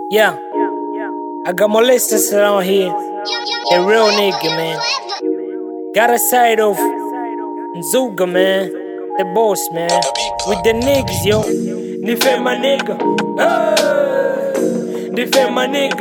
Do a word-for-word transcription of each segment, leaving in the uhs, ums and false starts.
Yeah, I got molesters around here. A real nigga, man. Got a side of Nzuga, man. The boss, man. With the niggas, yo. Defend my nigga. Hey. Defend my nigga.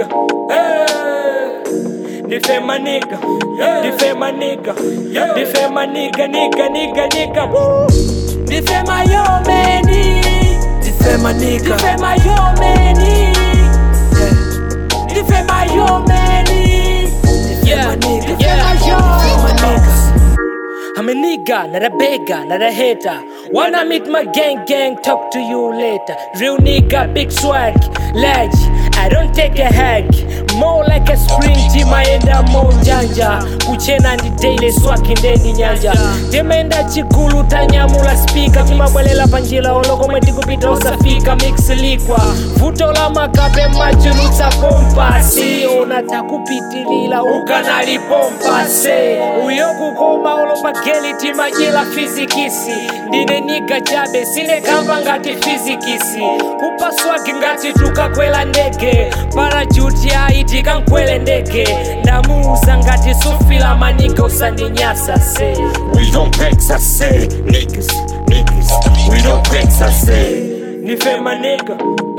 Hey. Defend my nigga. Defend my nigga. Defend my nigga, nigga, nigga, nigga. Woo. Defend my yo, man. Defend my nigga. Defend my yo, man. Defend my yo, man. Yeah, Defend my nigga. yeah. Defend my yo, my niggas. I'm a nigga, not a beggar, not a hater. Wanna meet my gang, gang, talk to you later. Real nigga, big swag, large. I don't take a hack, more like a spring team. I end up more janja. Kuchena ndi daily swag ndeni nyanja. Temenda chikulu tanyamula speaker. Kima bwalela panjila oloko mweti kupita usafika. Mix likwa, vuto la makape machuluta kompasi. Onata kupitilila ukanali pompase. Uyo kukoma olomba geli timajila fizikisi. Ndine niga jabe, sine kamba ngati fizikisi. Kupaswa kingati tukakwela ndege. Parachuti haiti kankwele ndege. Ndamuza ngati sufila manika usandinyasa se. We don't vex, I say, niggas, niggas. We don't vex, I say. Defend my nigga.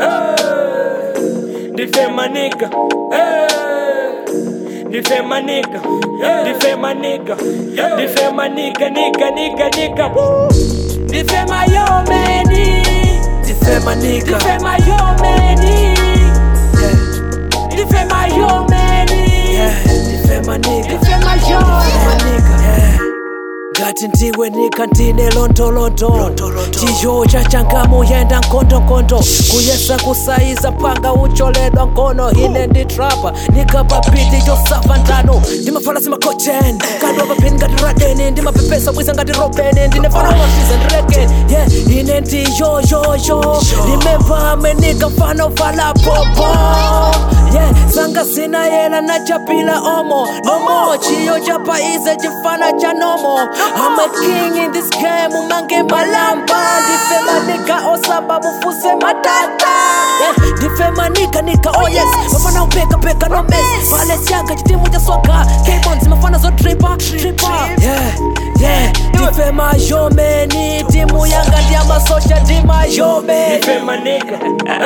Hey. Defend my nigga. Hey. Defend my nigga. Defend my nigga. Defend my nigga, nigga, nigga, nigga. Woo. Defend my yo, man. Defend my nigga. Defend my yo, man. Defend my yo, man. Yeah, defend my nigga. Defend my yo, my nigga. Yeah. Gati ndiwe nika ndine lonto lonto. Chiyo cha changamo yenda nkondo nkondo. Kuyesa kusaiza panga ucholedwa nkono. Hine ndi trapper, nika babidi yo savantano. Ndima fala sima kochen, kando babin ngati radeni. Ndima pepesa wiza ngati robeni. Ndine fala washiza nreken. Yeah, hine ndi yo yo yo. Remember me nika fano fala popo. Yeah, sanga sina yela na chapila omo. No more, chiyo chapa ize chifana cha nomo. I'm a king in this game, umange malamba. Defend my nigga, osamba mufuse matata. Yeah, defend my nigga, nigga, oh yes. Mafana upeka, peka, no mess. Valenciaga, jitimu ja swaka. K-Bonds, mafana zo tripper, tripper. Yeah, yeah, defend my yo, man. Timu yanga diama social, dima yo, man. Defend my nigga.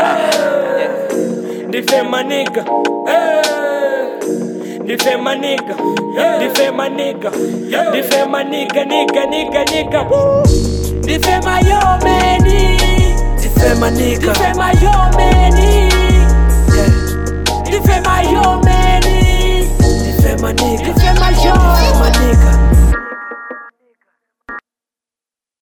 Defend my nigga. Defend my nigga. Defend my nigga. Defend my nigga, nigga, nigga, nigga. Woo. Defend my yo, man. Defend my nigga. Defend my yo, man.